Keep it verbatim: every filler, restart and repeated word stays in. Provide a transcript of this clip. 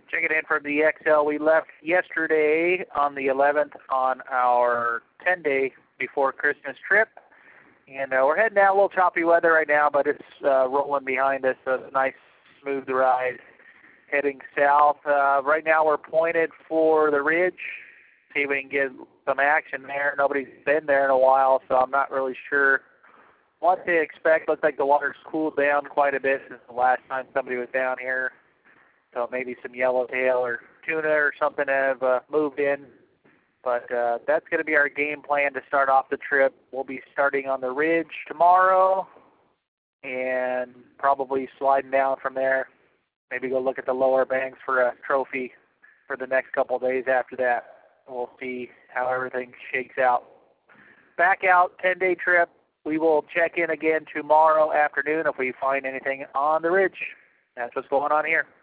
Checking in from the X L. We left yesterday on the eleventh on our ten-day before Christmas trip. And uh, we're heading down, a little choppy weather right now, but it's uh, rolling behind us, so it's a nice, smooth ride heading south. Uh, right now we're pointed for the ridge, see if we can get some action there. Nobody's been there in a while, so I'm not really sure what to expect. Looks like the water's cooled down quite a bit since the last time somebody was down here. So maybe some yellowtail or tuna or something have uh, moved in. But uh, that's going to be our game plan to start off the trip. We'll be starting on the ridge tomorrow and probably sliding down from there. Maybe go look at the lower banks for a trophy for the next couple of days after that. We'll see how everything shakes out. Back out, ten-day trip. We will check in again tomorrow afternoon if we find anything on the ridge. That's what's going on here.